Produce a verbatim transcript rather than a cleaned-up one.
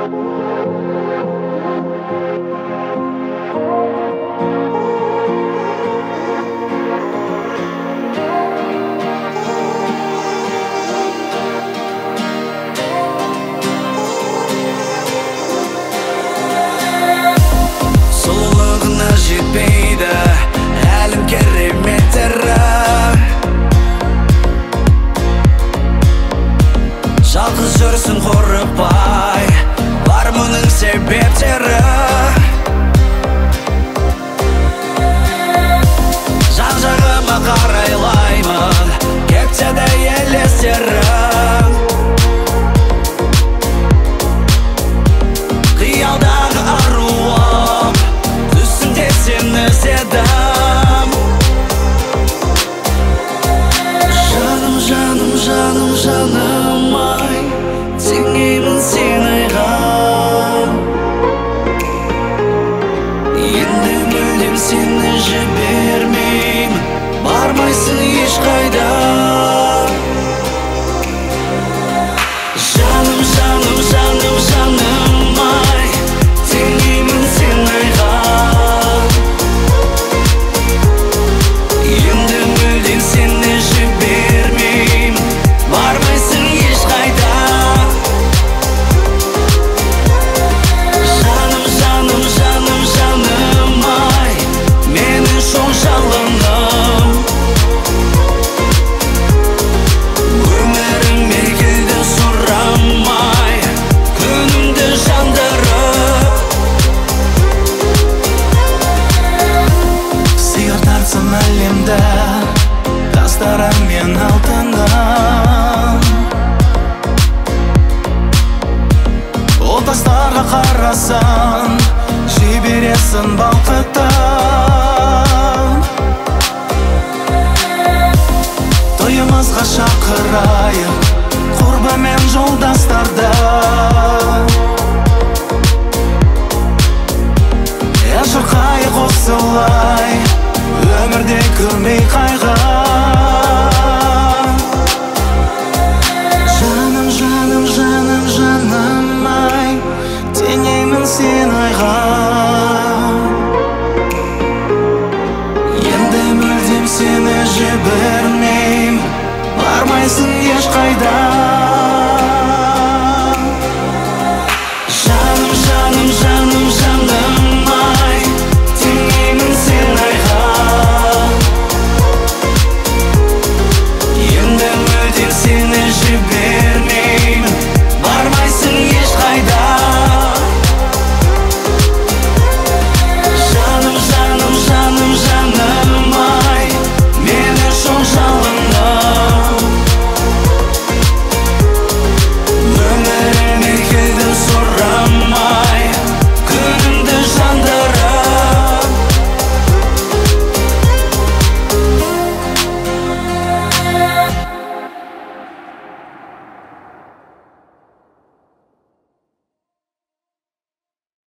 Сұлулығына жетпейді әлім кереметтері, жалғыз жүрсің қорықпай, бар мұның себептері. Жан жағыма қарайлаймын, кетсе де елестерім, қиялдағы аруым, түсімде сені іздедім. Жаным, жаным, жаным, жаным ай, теңеймін сен айға. Енді мүлдем сені жібермеймін, бармайсың ешқайда. Жаным, жаным, жаным, жаным ай, теңеймін сен айға. Енді мүлдем сені жібермеймін, бармайсың ешқайда. Жаным, жаным, жаным, жаным ай, менің шоң жалыным, өміріме келді сұрамай, күнімді жандырып. Сыйға тартсам әлемді, тастарам мен алтыннан. Ол тастарға қарасаң, жібересің балқытып. Тойымызға шақырайық, құрбы мен жолдастарды.